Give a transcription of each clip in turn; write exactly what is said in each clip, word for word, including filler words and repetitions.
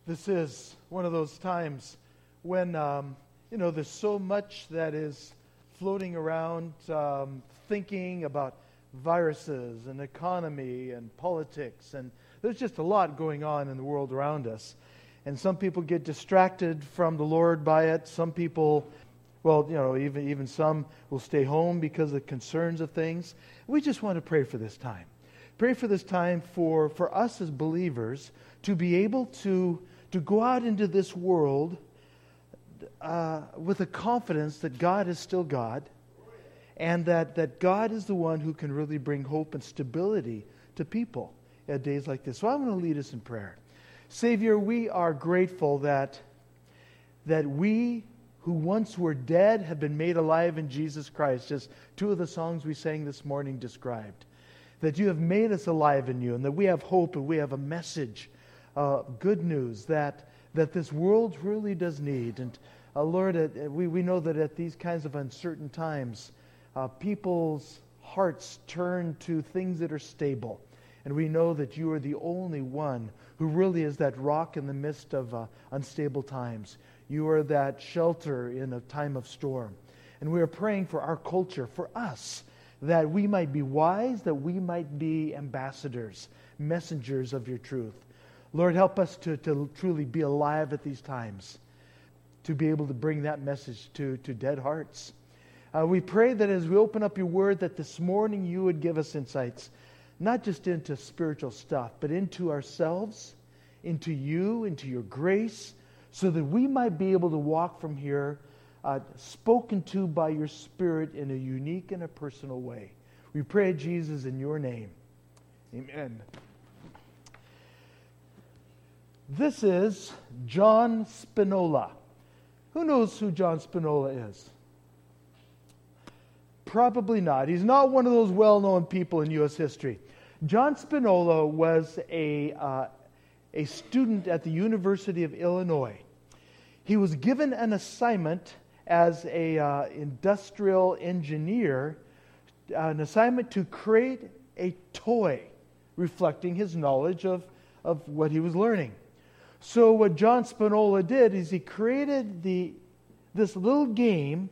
This is one of those times when, um, you know, there's so much that is floating around, um, thinking about viruses and economy and politics, and there's just a lot going on in the world around us. And some people get distracted from the Lord by it. Some people, well, you know, even, even some will stay home because of concerns of things. We just want to pray for this time. Pray for this time for, for us as believers to be able to, to go out into this world uh, with a confidence that God is still God, and that, that God is the one who can really bring hope and stability to people at days like this. So I'm going to lead us in prayer. Savior, we are grateful that, that we who once were dead have been made alive in Jesus Christ, as two of the songs we sang this morning described. That you have made us alive in you, and that we have hope and we have a message, uh, good news that, that this world really does need. And uh, Lord, uh, we, we know that at these kinds of uncertain times, uh, people's hearts turn to things that are stable. And we know that you are the only one who really is that rock in the midst of uh, unstable times. You are that shelter in a time of storm. And we are praying for our culture, for us, that we might be wise, that we might be ambassadors, messengers of your truth. Lord, help us to, to truly be alive at these times, to be able to bring that message to, to dead hearts. Uh, we pray that as we open up your word, that this morning you would give us insights, not just into spiritual stuff, but into ourselves, into you, into your grace, so that we might be able to walk from here uh, spoken to by your Spirit in a unique and a personal way. We pray, Jesus, in your name. Amen. This is John Spinola. Who knows who John Spinola is? Probably not. He's not one of those well-known people in U S history. John Spinola was a, uh, a student at the University of Illinois. He was given an assignment as an uh, industrial engineer, uh, an assignment to create a toy reflecting his knowledge of, of what he was learning. So what John Spinola did is he created the this little game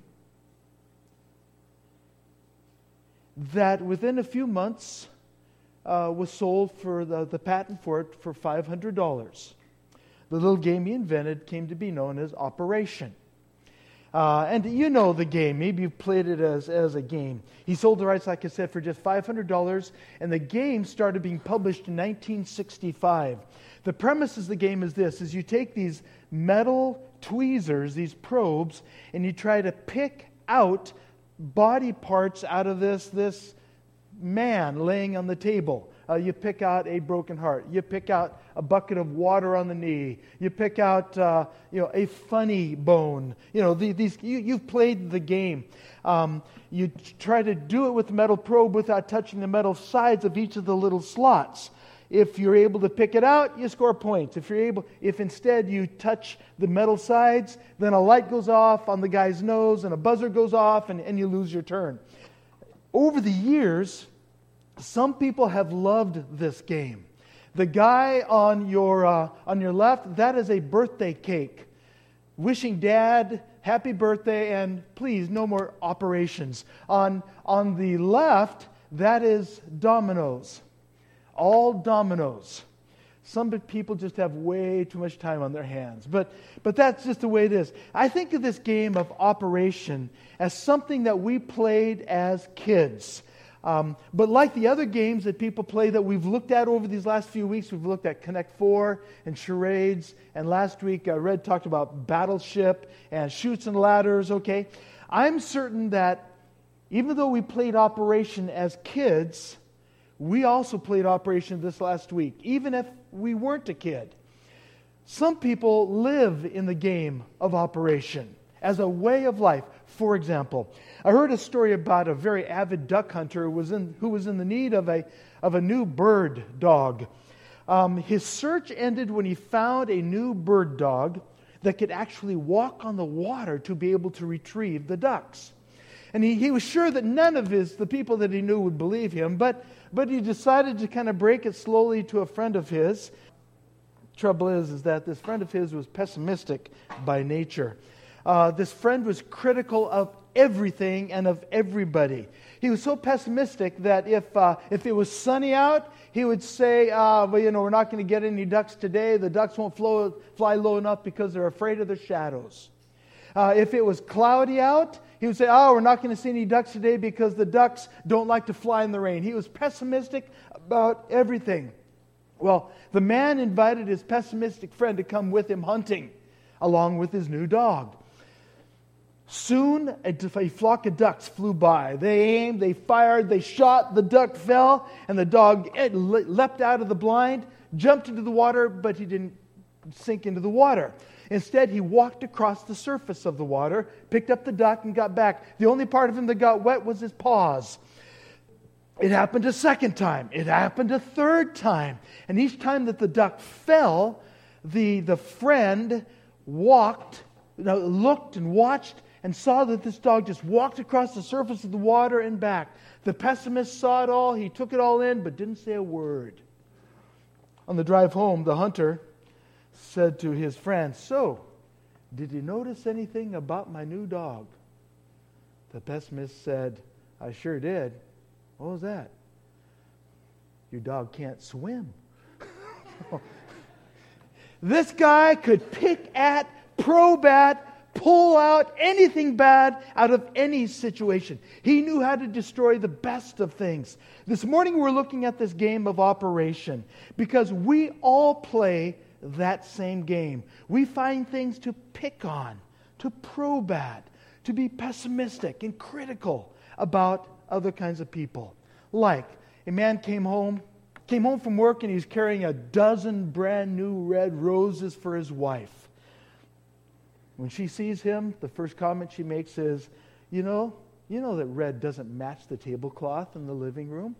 that within a few months uh, was sold for the, the patent for it for five hundred dollars. The little game he invented came to be known as Operation. Uh, and you know the game. Maybe you've played it as, as a game. He sold the rights, like I said, for just five hundred dollars, and the game started being published in nineteen sixty-five. The premise of the game is this, is you take these metal tweezers, these probes, and you try to pick out body parts out of this, this man laying on the table. Uh, you pick out a broken heart. You pick out a bucket of water on the knee. You pick out, uh, you know, a funny bone. You know, the, these. You, you've played the game. Um, you try to do it with the metal probe without touching the metal sides of each of the little slots. If you're able to pick it out, you score points. If you're able, if instead you touch the metal sides, then a light goes off on the guy's nose and a buzzer goes off, and, and you lose your turn. Over the years, some people have loved this game. The guy on your uh, on your left, that is a birthday cake, wishing Dad happy birthday and please no more operations. On on the left, that is dominoes, all dominoes. Some people just have way too much time on their hands, but but that's just the way it is. I think of this game of Operation as something that we played as kids. Um, but like the other games that people play that we've looked at over these last few weeks, we've looked at Connect Four and Charades, and last week uh, Red talked about Battleship and Chutes and Ladders, okay? I'm certain that even though we played Operation as kids, we also played Operation this last week, even if we weren't a kid. Some people live in the game of Operation as a way of life. For example, I heard a story about a very avid duck hunter who was in, who was in the need of a, of a new bird dog. Um, his search ended when he found a new bird dog that could actually walk on the water to be able to retrieve the ducks. And he, he was sure that none of his the people that he knew would believe him, but, but he decided to kind of break it slowly to a friend of his. Trouble is, is that this friend of his was pessimistic by nature. Uh, this friend was critical of everything and of everybody. He was so pessimistic that if uh, if it was sunny out, he would say, uh, well, you know, we're not going to get any ducks today. The ducks won't flow, fly low enough because they're afraid of the shadows. Uh, if it was cloudy out, he would say, oh, we're not going to see any ducks today because the ducks don't like to fly in the rain. He was pessimistic about everything. Well, the man invited his pessimistic friend to come with him hunting, along with his new dog. Soon, a flock of ducks flew by. They aimed, they fired, they shot, the duck fell, and the dog leapt out of the blind, jumped into the water, but he didn't sink into the water. Instead, he walked across the surface of the water, picked up the duck, and got back. The only part of him that got wet was his paws. It happened a second time. It happened a third time. And each time that the duck fell, the, the friend walked, looked and watched, and saw that this dog just walked across the surface of the water and back. The pessimist saw it all. He took it all in, but didn't say a word. On the drive home, the hunter said to his friend, so, did you notice anything about my new dog? The pessimist said, I sure did. What was that? Your dog can't swim. This guy could pick at, probe at, pull out anything bad out of any situation. He knew how to destroy the best of things. This morning we're looking at this game of operation because we all play that same game. We find things to pick on, to probe at, to be pessimistic and critical about other kinds of people. Like a man came home, came home from work and he's carrying a dozen brand new red roses for his wife. When she sees him, the first comment she makes is, you know, you know that red doesn't match the tablecloth in the living room.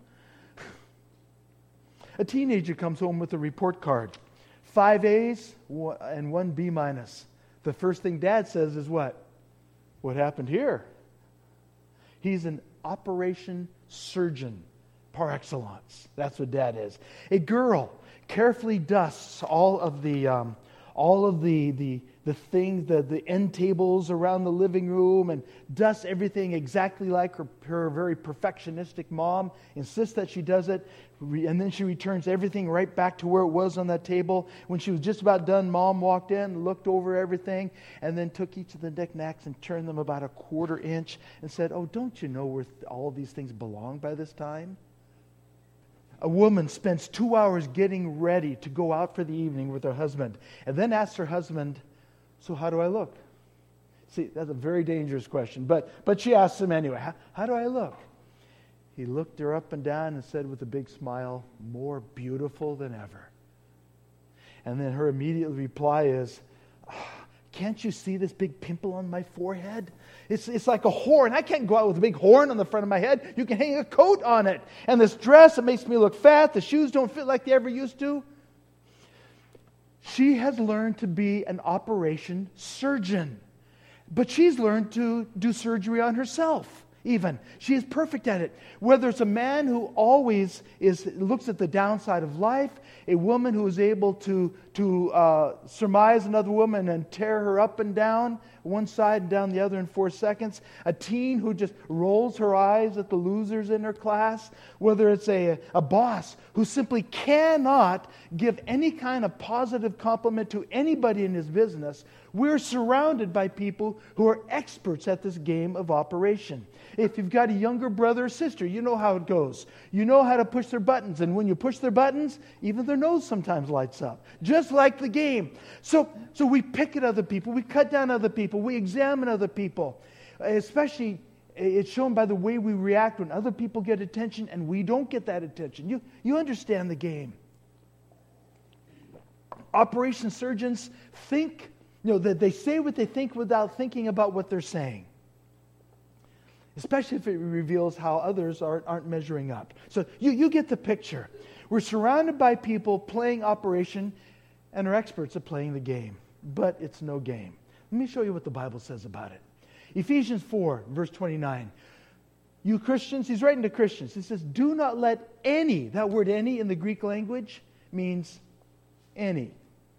A teenager comes home with a report card. Five A's and one B minus. The first thing dad says is what? What happened here? He's an operation surgeon par excellence. That's what dad is. A girl carefully dusts all of the um, all of the the the things, the, the end tables around the living room, and dusts everything exactly like her, her very perfectionistic mom, insists that she does it, and then she returns everything right back to where it was on that table. When she was just about done, mom walked in, looked over everything, and then took each of the knickknacks and turned them about a quarter inch and said, oh, don't you know where all these things belong by this time? A woman spends two hours getting ready to go out for the evening with her husband, and then asks her husband, so how do I look? See, that's a very dangerous question, but but she asks him anyway, how, how do I look? He looked her up and down and said with a big smile, more beautiful than ever. And then her immediate reply is, oh, can't you see this big pimple on my forehead? It's, it's like a horn. I can't go out with a big horn on the front of my head. You can hang a coat on it. And this dress, it makes me look fat. The shoes don't fit like they ever used to. She has learned to be an operation surgeon. But she's learned to do surgery on herself, even. She is perfect at it. Whether it's a man who always is looks at the downside of life, a woman who is able to, to uh, surmise another woman and tear her up and down, one side and down the other in four seconds, a teen who just rolls her eyes at the losers in her class, whether it's a, a boss who simply cannot give any kind of positive compliment to anybody in his business. We're surrounded by people who are experts at this game of operation. If you've got a younger brother or sister, you know how it goes. You know how to push their buttons, and when you push their buttons, even their nose sometimes lights up, just like the game. So, so we pick at other people, we cut down other people, we examine other people. Especially, it's shown by the way we react when other people get attention and we don't get that attention. You, you understand the game. Operation surgeons think, you know, that they say what they think without thinking about what they're saying. Especially if it reveals how others aren't, aren't measuring up. So you, you get the picture. We're surrounded by people playing operation and are experts at playing the game. But it's no game. Let me show you what the Bible says about it. Ephesians four, verse twenty-nine. You Christians, he's writing to Christians. He says, do not let any, that word any in the Greek language means any.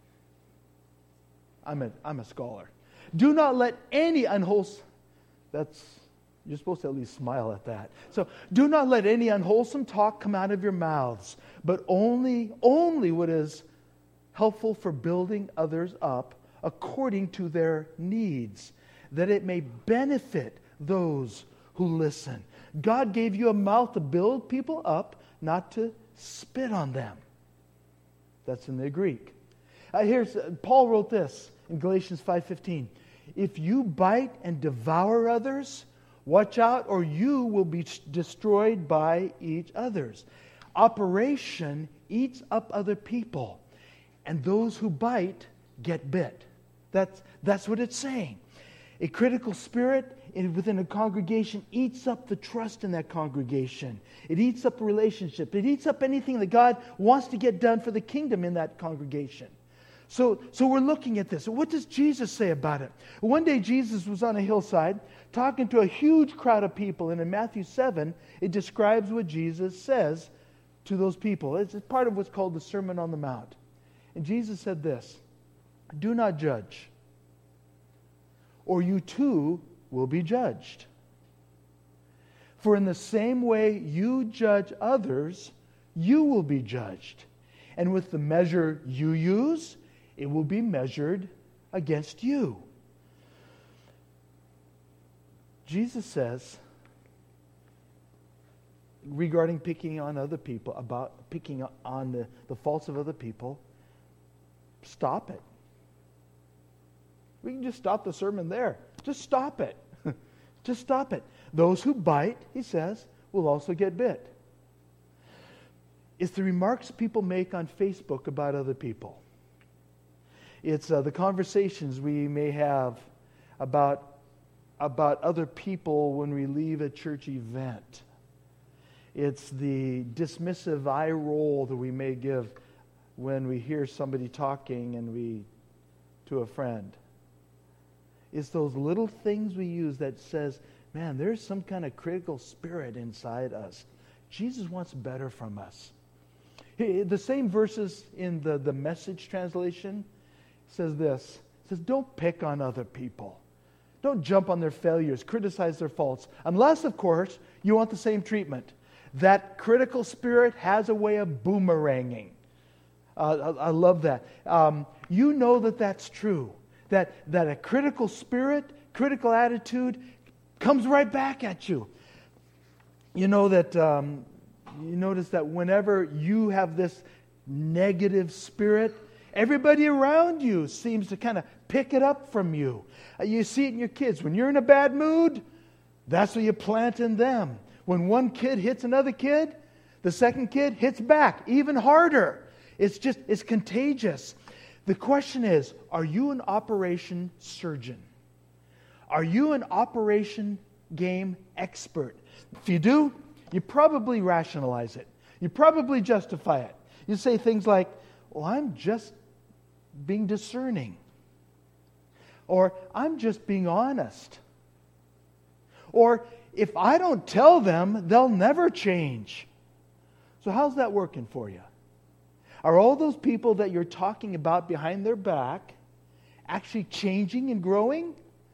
I'm a, I'm a scholar. Do not let any unwholesome, that's, you're supposed to at least smile at that. So, do not let any unwholesome talk come out of your mouths, but only, only what is helpful for building others up according to their needs, that it may benefit those who listen. God gave you a mouth to build people up, not to spit on them. That's in the Greek. Uh, here's uh, Paul wrote this in Galatians five fifteen. If you bite and devour others, watch out, or you will be destroyed by each other's. Operation eats up other people, and those who bite get bit. That's, that's what it's saying. A critical spirit in, within a congregation eats up the trust in that congregation. It eats up a relationship. It eats up anything that God wants to get done for the kingdom in that congregation. So, so we're looking at this. What does Jesus say about it? One day Jesus was on a hillside talking to a huge crowd of people. And in Matthew seven, it describes what Jesus says to those people. It's part of what's called the Sermon on the Mount. And Jesus said this, do not judge, or you too will be judged. For in the same way you judge others, you will be judged. And with the measure you use, it will be measured against you. Jesus says, regarding picking on other people, about picking on the, the faults of other people, stop it. We can just stop the sermon there. Just stop it. Just stop it. Those who bite, he says, will also get bit. It's the remarks people make on Facebook about other people. It's uh, the conversations we may have about, about other people when we leave a church event. It's the dismissive eye roll that we may give when we hear somebody talking and we to a friend. It's those little things we use that says, man, there's some kind of critical spirit inside us. Jesus wants better from us. The same verses in the, the Message translation says this. It says, don't pick on other people. Don't jump on their failures, criticize their faults. Unless, of course, you want the same treatment. That critical spirit has a way of boomeranging. Uh, I, I love that. Um, you know that that's true. That, that a critical spirit, critical attitude comes right back at you. You know that, um, you notice that whenever you have this negative spirit, everybody around you seems to kind of pick it up from you. Uh, you see it in your kids. When you're in a bad mood, that's what you plant in them. When one kid hits another kid, the second kid hits back even harder. It's just, it's contagious. The question is, are you an operation surgeon? Are you an operation game expert? If you do, you probably rationalize it. You probably justify it. You say things like, well, I'm just being discerning. Or, I'm just being honest. Or, if I don't tell them, they'll never change. So how's that working for you? Are all those people that you're talking about behind their back actually changing and growing?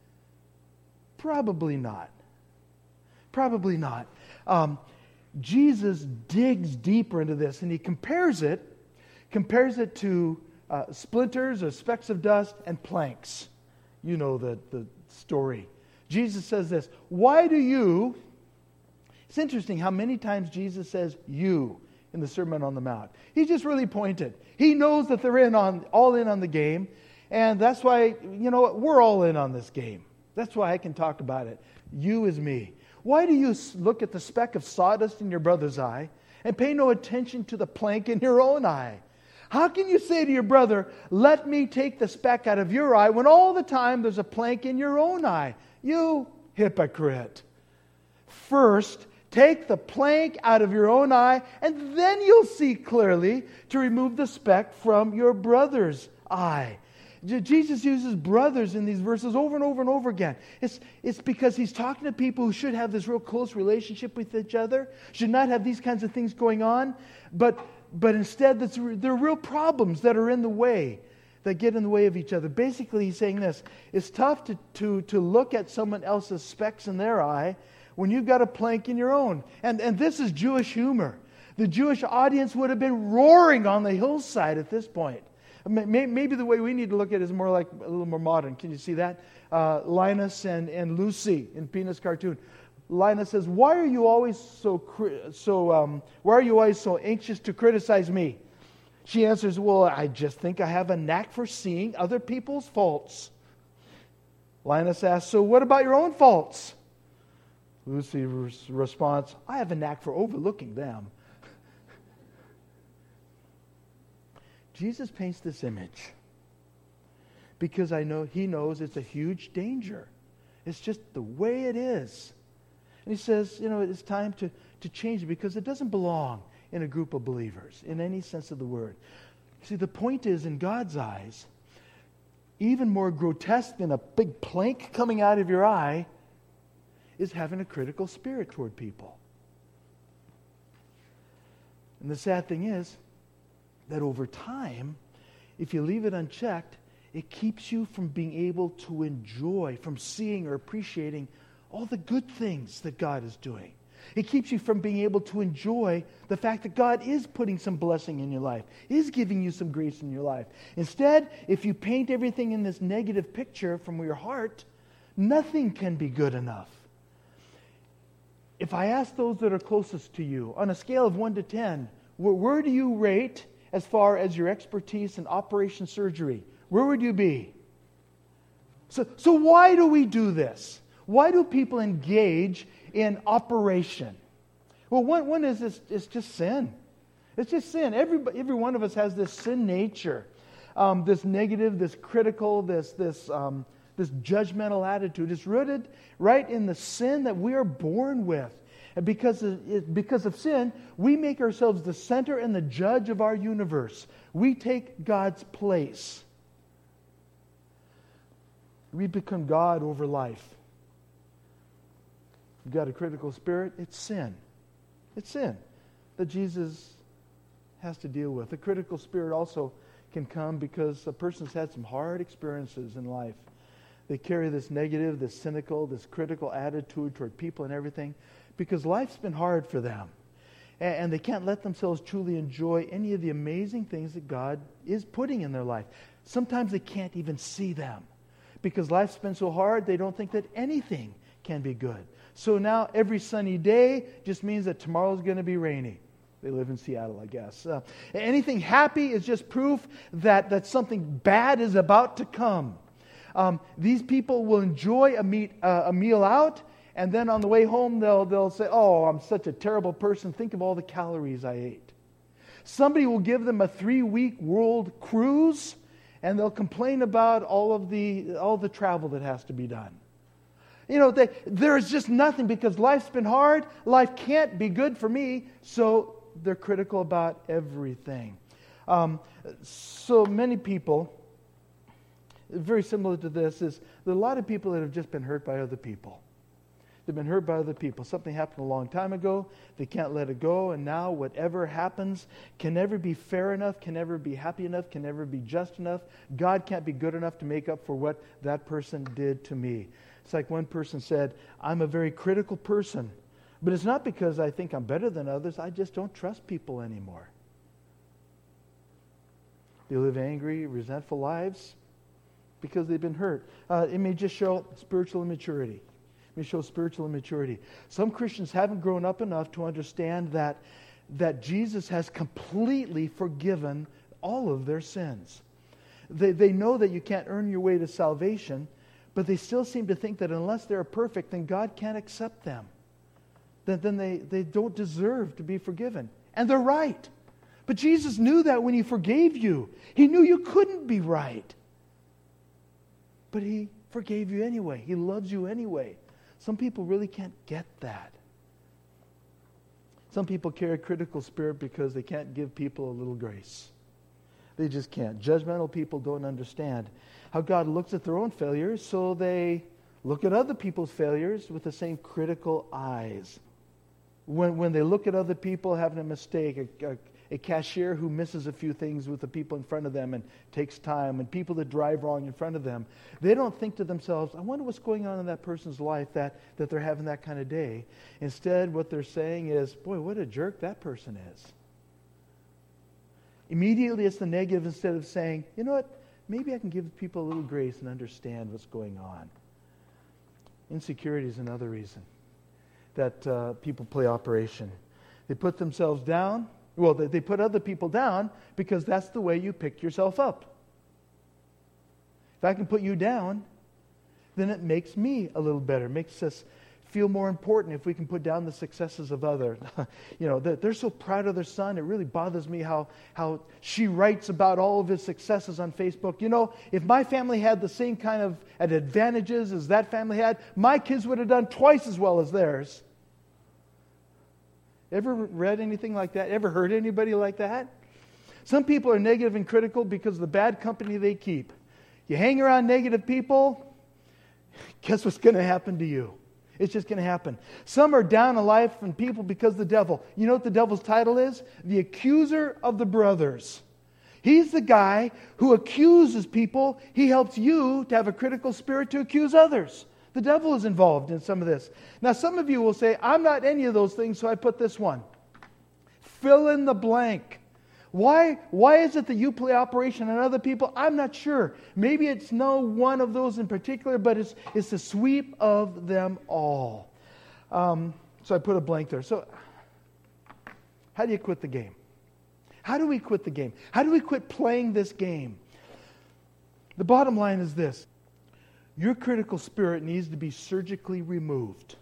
Probably not. Probably not. Um, Jesus digs deeper into this, and he compares it, compares it to uh, splinters or specks of dust and planks. You know the, the story. Jesus says this, why do you... It's interesting how many times Jesus says you in the Sermon on the Mount. He's just really pointed. He knows that they're in on all in on the game, and that's why, you know what, we're all in on this game. That's why I can talk about it. You is me. Why do you look at the speck of sawdust in your brother's eye and pay no attention to the plank in your own eye? How can you say to your brother, let me take the speck out of your eye, when all the time there's a plank in your own eye? You hypocrite. First, take the plank out of your own eye, and then you'll see clearly to remove the speck from your brother's eye. Jesus uses brothers in these verses over and over and over again. It's, it's because he's talking to people who should have this real close relationship with each other, should not have these kinds of things going on, but, but instead there are real problems that are in the way. that get in the way of each other. Basically, he's saying this. It's tough to, to, to look at someone else's specks in their eye when you've got a plank in your own. And, and this is Jewish humor. The Jewish audience would have been roaring on the hillside at this point. Maybe the way we need to look at it is more like a little more modern. Can you see that? Uh, Linus and, and Lucy in Peanuts cartoon. Linus says, "Why are you always so so? Um, why are you always so anxious to criticize me?" She answers, "Well, I just think I have a knack for seeing other people's faults." Linus asks, "So what about your own faults?" Lucy res- responds, "I have a knack for overlooking them." Jesus paints this image because I know he knows it's a huge danger. It's just the way it is. And he says, you know, it's time to, to change it because it doesn't belong in a group of believers in any sense of the word. See, the point is, in God's eyes, even more grotesque than a big plank coming out of your eye is having a critical spirit toward people. And the sad thing is that over time, if you leave it unchecked, it keeps you from being able to enjoy, from seeing or appreciating all the good things that God is doing. It keeps you from being able to enjoy the fact that God is putting some blessing in your life, is giving you some grace in your life. Instead, if you paint everything in this negative picture from your heart, nothing can be good enough. If I ask those that are closest to you, on a scale of one to ten, where, where do you rate as far as your expertise in operation surgery? Where would you be? So, so why do we do this? Why do people engage in operation? Well, one, one is it's, it's just sin. It's just sin. Every, every one of us has this sin nature, um, this negative, this critical, this this um, this judgmental attitude. It's rooted right in the sin that we are born with. And because of, because of sin, we make ourselves the center and the judge of our universe. We take God's place. We become God over life. You've got a critical spirit, it's sin. It's sin that Jesus has to deal with. The critical spirit also can come because a person's had some hard experiences in life. They carry this negative, this cynical, this critical attitude toward people and everything because life's been hard for them. And they can't let themselves truly enjoy any of the amazing things that God is putting in their life. Sometimes they can't even see them because life's been so hard they don't think that anything can be good. So now every sunny day just means that tomorrow's going to be rainy. They live in Seattle, I guess. Uh, anything happy is just proof that, that something bad is about to come. Um, these people will enjoy a, meet, uh, a meal out, and then on the way home they'll, they'll say, "Oh, I'm such a terrible person. Think of all the calories I ate." Somebody will give them a three-week world cruise, and they'll complain about all of the all the travel that has to be done. You know, they, there's just nothing because life's been hard. Life can't be good for me, so they're critical about everything. Um, so many people, very similar to this, is there are a lot of people that have just been hurt by other people. They've been hurt by other people. Something happened a long time ago. They can't let it go. And now whatever happens can never be fair enough, can never be happy enough, can never be just enough. God can't be good enough to make up for what that person did to me. It's like one person said, "I'm a very critical person. But it's not because I think I'm better than others. I just don't trust people anymore." They live angry, resentful lives because they've been hurt. Uh, it may just show spiritual immaturity. It may show spiritual immaturity. Some Christians haven't grown up enough to understand that, that Jesus has completely forgiven all of their sins. They, they know that you can't earn your way to salvation, but they still seem to think that unless they're perfect, then God can't accept them. That then they, they don't deserve to be forgiven. And they're right. But Jesus knew that when He forgave you. He knew you couldn't be right. But He forgave you anyway. He loves you anyway. Some people really can't get that. Some people carry a critical spirit because they can't give people a little grace. They just can't. Judgmental people don't understand how God looks at their own failures, so they look at other people's failures with the same critical eyes. When when they look at other people having a mistake, a, a a cashier who misses a few things with the people in front of them and takes time, and people that drive wrong in front of them. They don't think to themselves, I wonder what's going on in that person's life that, that they're having that kind of day. Instead, what they're saying is, boy, what a jerk that person is. Immediately it's the negative instead of saying, you know what, maybe I can give people a little grace and understand what's going on. Insecurity is another reason that uh, people play operation. They put themselves down. Well, they, they put other people down because that's the way you pick yourself up. If I can put you down, then it makes me a little better. It makes us feel more important if we can put down the successes of others. You know, they're, they're so proud of their son. It really bothers me how, how she writes about all of his successes on Facebook. You know, if my family had the same kind of advantages as that family had, my kids would have done twice as well as theirs. Ever read anything like that? Ever heard anybody like that? Some people are negative and critical because of the bad company they keep. You hang around negative people, guess what's going to happen to you? It's just going to happen. Some are down in life and people because of the devil. You know what the devil's title is? The accuser of the brothers. He's the guy who accuses people. He helps you to have a critical spirit to accuse others. The devil is involved in some of this. Now, some of you will say, I'm not any of those things, so I put this one. Fill in the blank. Why, why is it that you play operation on other people? I'm not sure. Maybe it's no one of those in particular, but it's, it's the sweep of them all. Um, so I put a blank there. So how do you quit the game? How do we quit the game? How do we quit playing this game? The bottom line is this. Your critical spirit needs to be surgically removed.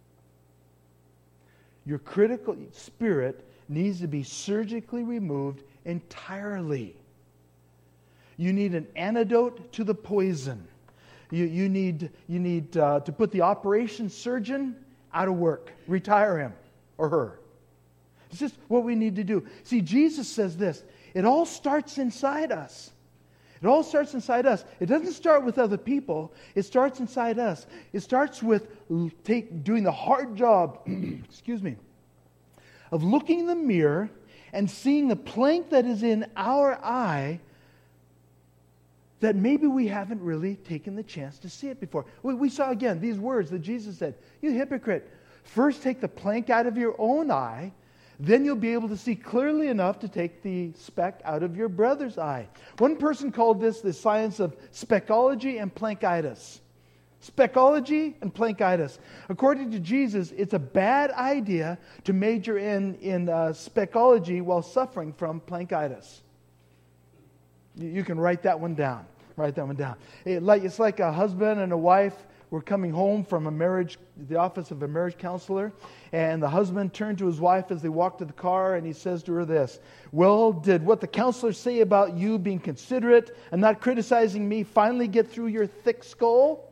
Your critical spirit needs to be surgically removed entirely. You need an antidote to the poison. You, you need, you need uh, to put the operation surgeon out of work. Retire him or her. It's just what we need to do. See, Jesus says this. It all starts inside us. It all starts inside us. It doesn't start with other people. It starts inside us. It starts with take, doing the hard job, excuse me, of looking in the mirror and seeing the plank that is in our eye that maybe we haven't really taken the chance to see it before. We, we saw again these words that Jesus said, you hypocrite, first take the plank out of your own eye, then you'll be able to see clearly enough to take the speck out of your brother's eye. One person called this the science of speckology and plankitis. Speckology and plankitis. According to Jesus, it's a bad idea to major in, in uh, speckology while suffering from plankitis. You, you can write that one down. Write that one down. It, like, it's like a husband and a wife were coming home from a marriage, the office of a marriage counselor, and the husband turned to his wife as they walked to the car, and he says to her this, well, did what the counselors say about you being considerate and not criticizing me finally get through your thick skull?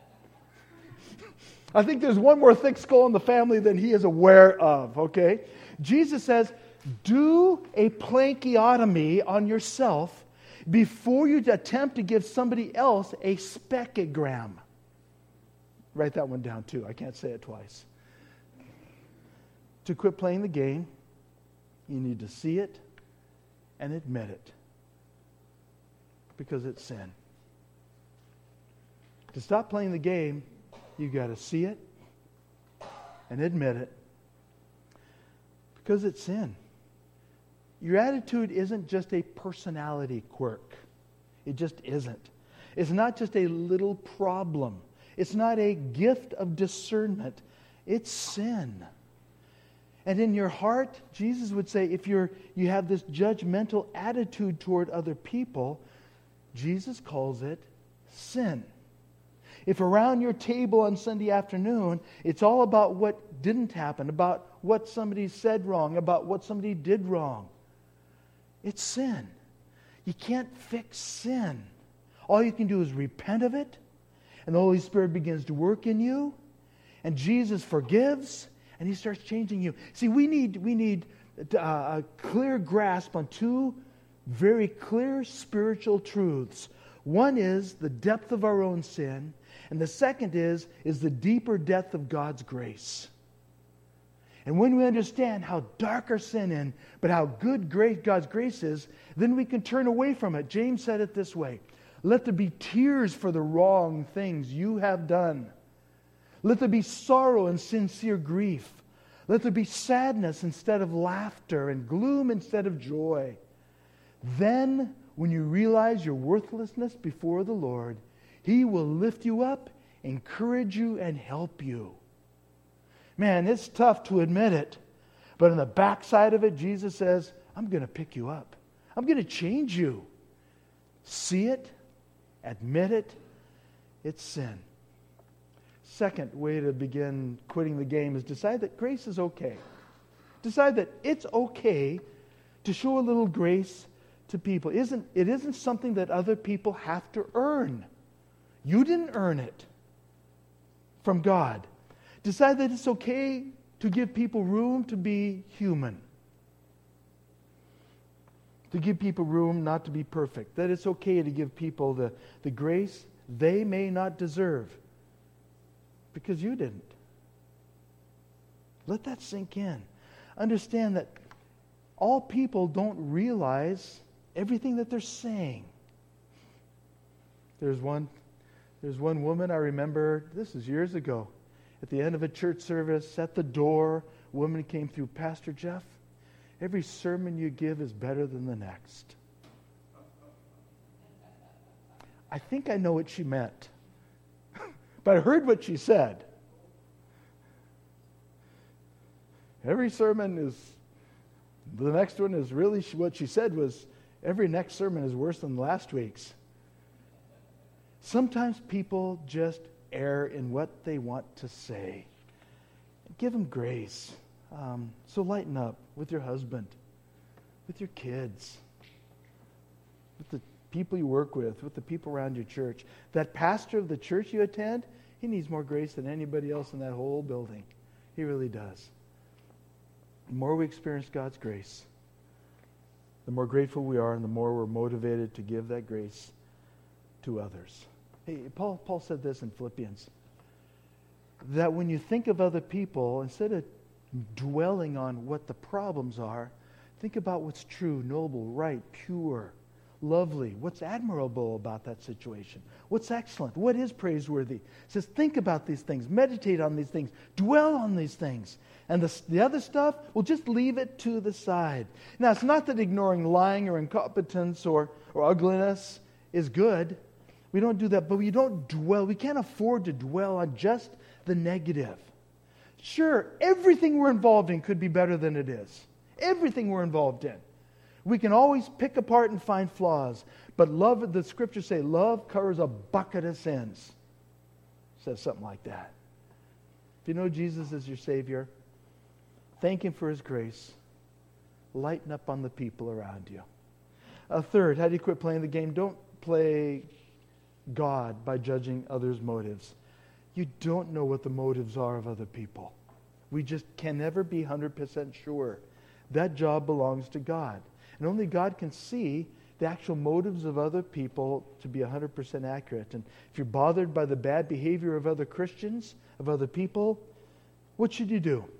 I think there's one more thick skull in the family than he is aware of, okay? Jesus says, do a plankiotomy on yourself before you attempt to give somebody else a speckogram. Write that one down too. I can't say it twice. To quit playing the game, you need to see it and admit it. Because it's sin. To stop playing the game, you've got to see it and admit it. Because it's sin. Your attitude isn't just a personality quirk. It just isn't. It's not just a little problem. It's not a gift of discernment. It's sin. And in your heart, Jesus would say, if you're you have this judgmental attitude toward other people, Jesus calls it sin. If around your table on Sunday afternoon, it's all about what didn't happen, about what somebody said wrong, about what somebody did wrong, it's sin. You can't fix sin. All you can do is repent of it, and the Holy Spirit begins to work in you, and Jesus forgives, and He starts changing you. See, we need we need a clear grasp on two very clear spiritual truths. One is the depth of our own sin, and the second is, is the deeper depth of God's grace. And when we understand how dark our sin is, but how good grace, God's grace is, then we can turn away from it. James said it this way: let there be tears for the wrong things you have done. Let there be sorrow and sincere grief. Let there be sadness instead of laughter and gloom instead of joy. Then, when you realize your worthlessness before the Lord, He will lift you up, encourage you, and help you. Man, it's tough to admit it. But on the backside of it, Jesus says, I'm going to pick you up. I'm going to change you. See it. Admit it. It's sin. Second way to begin quitting the game is decide that grace is okay. Decide that it's okay to show a little grace to people. It isn't, it isn't something that other people have to earn. You didn't earn it from God. Decide that it's okay to give people room to be human. To give people room not to be perfect. That it's okay to give people the, the grace they may not deserve because you didn't. Let that sink in. Understand that all people don't realize everything that they're saying. There's one, there's one woman I remember, this is years ago, at the end of a church service, at the door, a woman came through, Pastor Jeff, every sermon you give is better than the next. I think I know what she meant. But I heard what she said. Every sermon is, the next one is really, what she said was, every next sermon is worse than last week's. Sometimes people just err in what they want to say. Give them grace. Um, so lighten up with your husband, with your kids, with the people you work with, with the people around your church. That pastor of the church you attend, he needs more grace than anybody else in that whole building. He really does. The more we experience God's grace, the more grateful we are and the more we're motivated to give that grace to others. Hey, Paul, Paul said this in Philippians, that when you think of other people, instead of dwelling on what the problems are, think about what's true, noble, right, pure, lovely, what's admirable about that situation, what's excellent, what is praiseworthy. It says, think about these things, meditate on these things, dwell on these things. And the, the other stuff, well, just leave it to the side. Now, it's not that ignoring lying or incompetence or, or ugliness is good. We don't do that, but we don't dwell. We can't afford to dwell on just the negative. Sure, everything we're involved in could be better than it is. Everything we're involved in. We can always pick apart and find flaws. But love, the scriptures say, love covers a bucket of sins. It says something like that. If you know Jesus as your Savior, thank Him for His grace. Lighten up on the people around you. A third, how do you quit playing the game? Don't play God by judging others' motives. You don't know what the motives are of other people. We just can never be one hundred percent sure. That job belongs to God. And only God can see the actual motives of other people to be one hundred percent accurate. And if you're bothered by the bad behavior of other Christians, of other people, what should you do?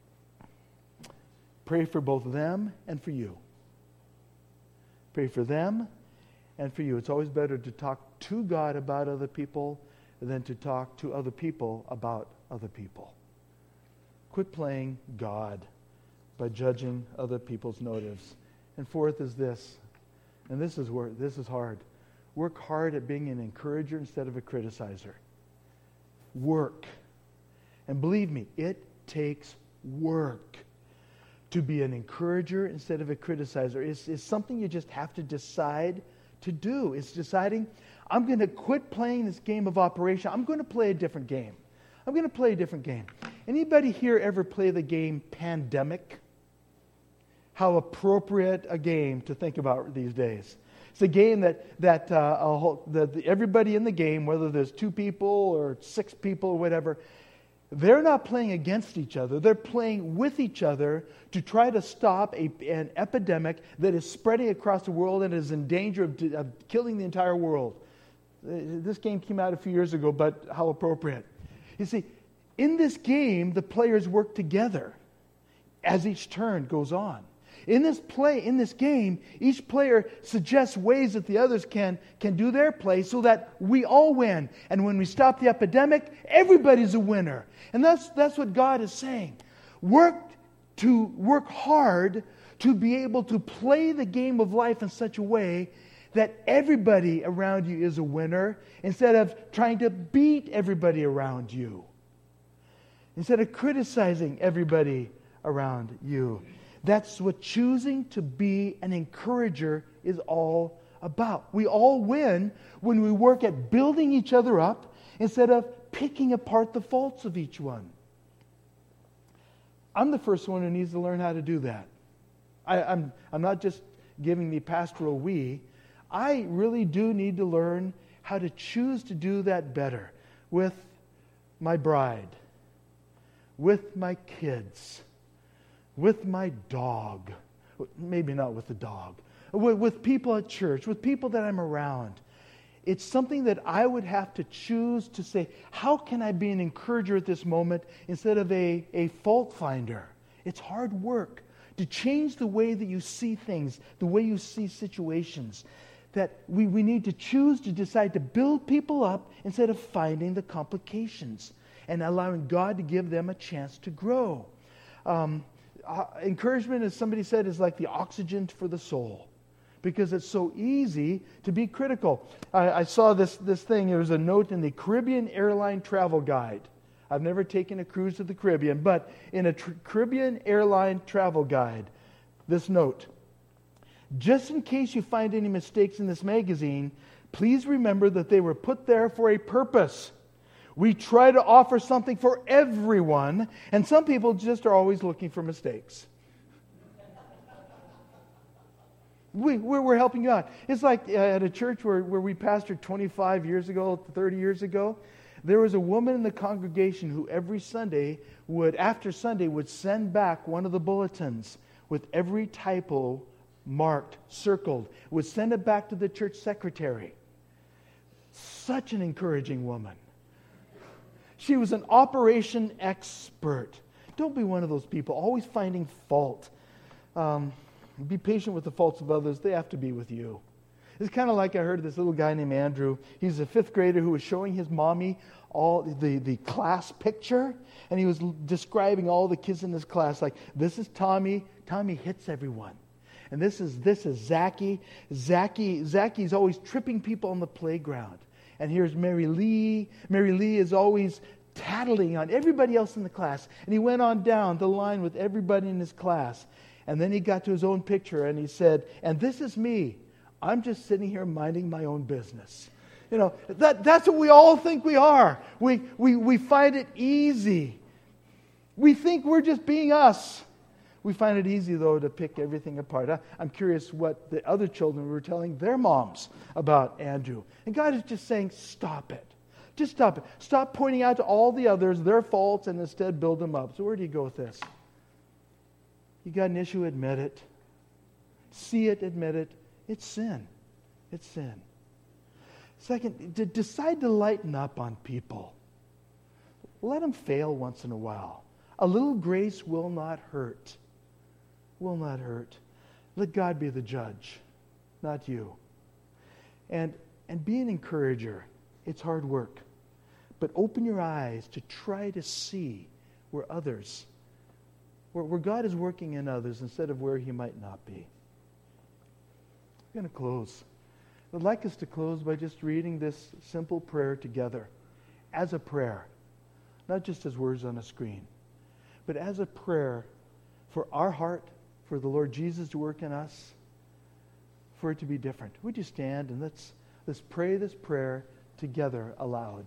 Pray for both them and for you. Pray for them and for you. It's always better to talk to God about other people than to talk to other people about other people. Quit playing God by judging other people's motives. And fourth is this, and this is where this is hard. Work hard at being an encourager instead of a criticizer. Work. And believe me, it takes work to be an encourager instead of a criticizer. It's, it's something you just have to decide to do. It's deciding, I'm going to quit playing this game of operation. I'm going to play a different game. I'm going to play a different game. Anybody here ever play the game Pandemic? How appropriate a game to think about these days. It's a game that that, uh, a whole, that everybody in the game, whether there's two people or six people or whatever, they're not playing against each other. They're playing with each other to try to stop a, an epidemic that is spreading across the world and is in danger of, of killing the entire world. This game came out a few years ago, but how appropriate. You see, in this game, the players work together. as each turn goes on. In this play, in this game, each player suggests ways that the others can, can do their play so that we all win. And when we stop the epidemic, everybody's a winner. And that's, that's what God is saying. Work to work hard to be able to play the game of life in such a way that everybody around you is a winner instead of trying to beat everybody around you. Instead of criticizing everybody around you. That's what choosing to be an encourager is all about. We all win when we work at building each other up instead of picking apart the faults of each one. I'm the first one who needs to learn how to do that. I, I'm, I'm not just giving the pastoral we. I really do need to learn how to choose to do that better with my bride, with my kids, with my dog, maybe not with the dog, with, with people at church, with people that I'm around. It's something that I would have to choose to say, how can I be an encourager at this moment instead of a, a fault finder? It's hard work to change the way that you see things, the way you see situations. That we, we need to choose to decide to build people up instead of finding the complications and allowing God to give them a chance to grow. Um, uh, encouragement, as somebody said, is like the oxygen for the soul. Because it's so easy to be critical. I, I saw this, this thing. There was a note in the Caribbean Airline Travel Guide. I've never taken a cruise to the Caribbean, but in a tr- Caribbean Airline Travel Guide, this note. Just in case you find any mistakes in this magazine, please remember that they were put there for a purpose. We try to offer something for everyone, and some people just are always looking for mistakes. We, we're, we're helping you out. It's like at a church where, where we pastored twenty-five years ago, thirty years ago. There was a woman in the congregation who every Sunday would, after Sunday, would send back one of the bulletins with every typo marked, circled, would send it back to the church secretary. Such an encouraging woman. She was an operation expert. Don't be one of those people, always finding fault. Um, be patient with the faults of others. They have to be with you. It's kind of like I heard of this little guy named Andrew. He's a fifth grader who was showing his mommy all the, the class picture, and he was describing all the kids in his class. Like, this is Tommy. Tommy hits everyone. And this is this is Zachy. Zachy Zachy's always tripping people on the playground. And here's Mary Lee. Mary Lee is always tattling on everybody else in the class. And he went on down the line with everybody in his class. And then he got to his own picture and he said, and this is me. I'm just sitting here minding my own business. You know, that, that's what we all think we are. We, we, we find it easy. We think we're just being us. We find it easy, though, to pick everything apart. I, I'm curious what the other children were telling their moms about Andrew. And God is just saying, stop it. Just stop it. Stop pointing out to all the others their faults and instead build them up. So where do you go with this? You got an issue, admit it. See it, admit it. It's sin. It's sin. Second, to decide to lighten up on people. Let them fail once in a while. A little grace will not hurt. Will not hurt. Let God be the judge, not you. And and be an encourager. It's hard work. But open your eyes to try to see where others, where, where God is working in others instead of where He might not be. I'm going to close. I'd like us to close by just reading this simple prayer together as a prayer, not just as words on a screen, but as a prayer for our heart, for the Lord Jesus to work in us, for it to be different. Would you stand and let's let's pray this prayer together aloud.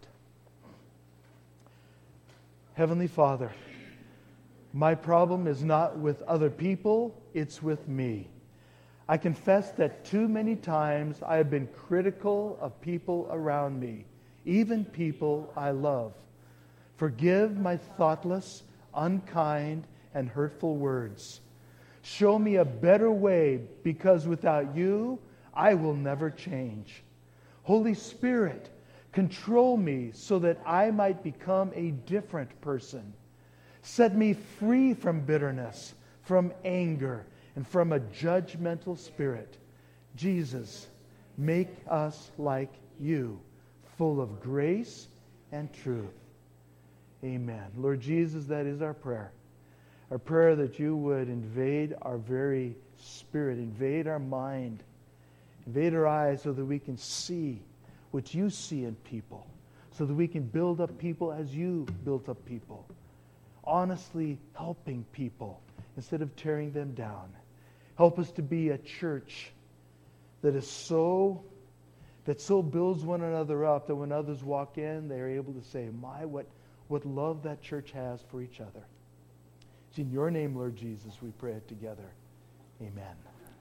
Heavenly Father, my problem is not with other people, it's with me. I confess that too many times I have been critical of people around me, even people I love. Forgive my thoughtless, unkind, and hurtful words. Show me a better way, because without you, I will never change. Holy Spirit, control me so that I might become a different person. Set me free from bitterness, from anger, and from a judgmental spirit. Jesus, make us like you, full of grace and truth. Amen. Lord Jesus, that is our prayer. Our prayer that you would invade our very spirit, invade our mind, invade our eyes so that we can see what you see in people, so that we can build up people as you built up people, honestly helping people instead of tearing them down. Help us to be a church that is so, that so builds one another up that when others walk in, they are able to say, my, what, what love that church has for each other. It's in your name, Lord Jesus, we pray it together. Amen.